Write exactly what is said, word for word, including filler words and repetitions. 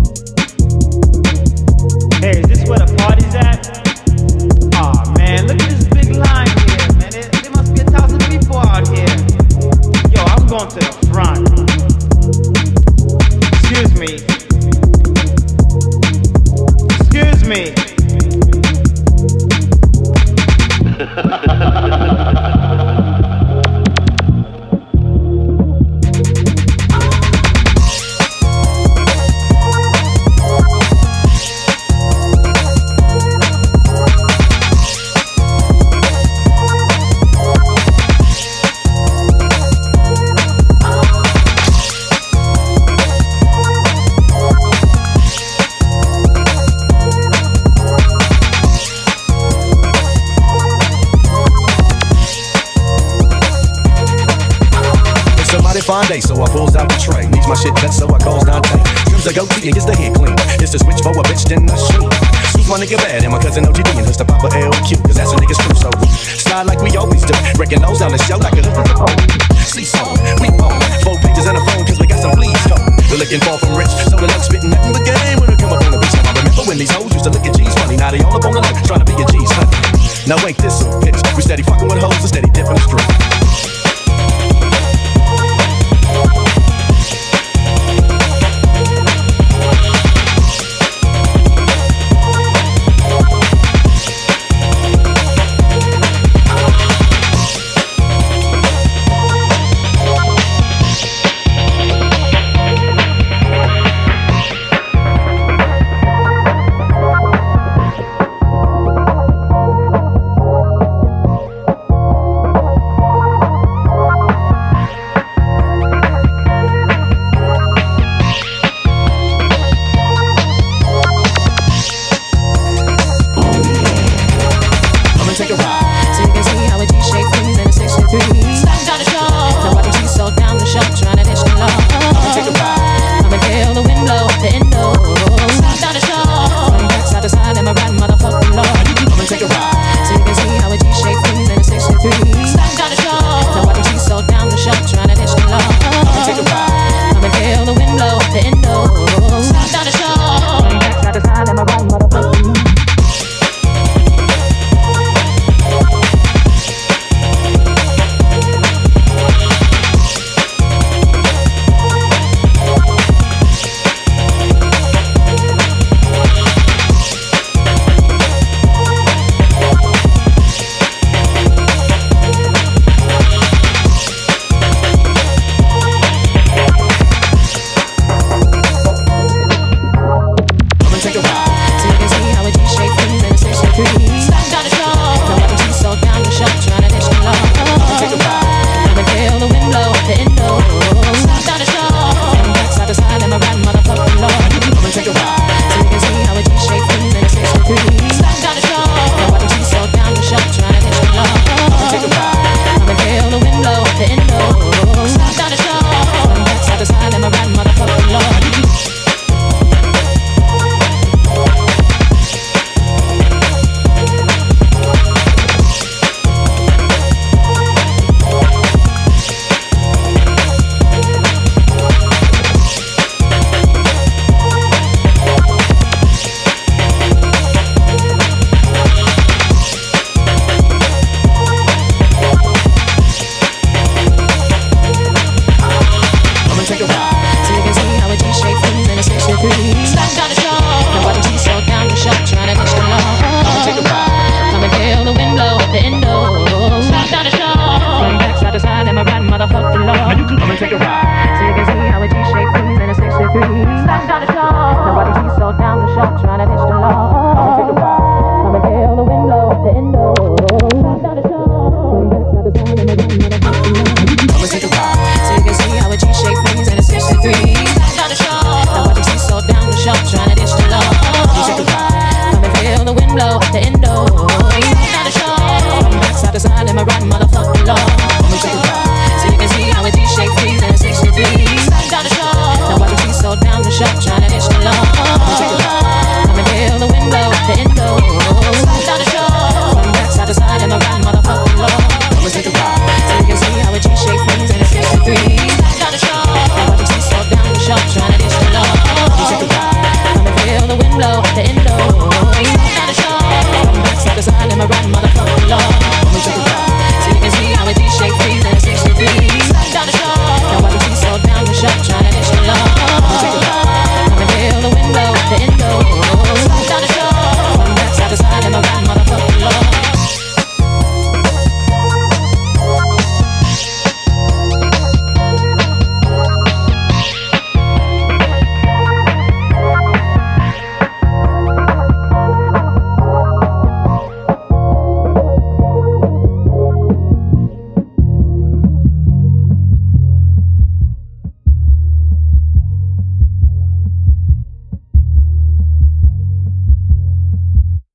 Hey, is this where the party's at? Aw, man, look at this big line here, man. There, there must be a thousand people out here. Yo, I'm going to the front. Excuse me. Excuse me. Fine day, so I pulls out the tray. Needs my shit cut, so I calls Dante. Trims a goatee and gets the head clean. It's the switch for a bitch, then I shoot. Suits my nigga bad and my cousin O G D and his to Papa L Q, cause that's a nigga's true. So slide like we always do, breaking those down the show like a see song. We bone, four pages and a phone, cause we got some fleas go. We're looking far from rich, so the luck spitting nothing but game when we come up on the beach. Now I remember when these hoes used to look at G's money, now they all up on the look, trying to be a G's honey. Now ain't this a bitch? We steady fucking with hoes and steady dipping the street. Take a ride, so you can see how a G-shape feels in a six to three. Stop,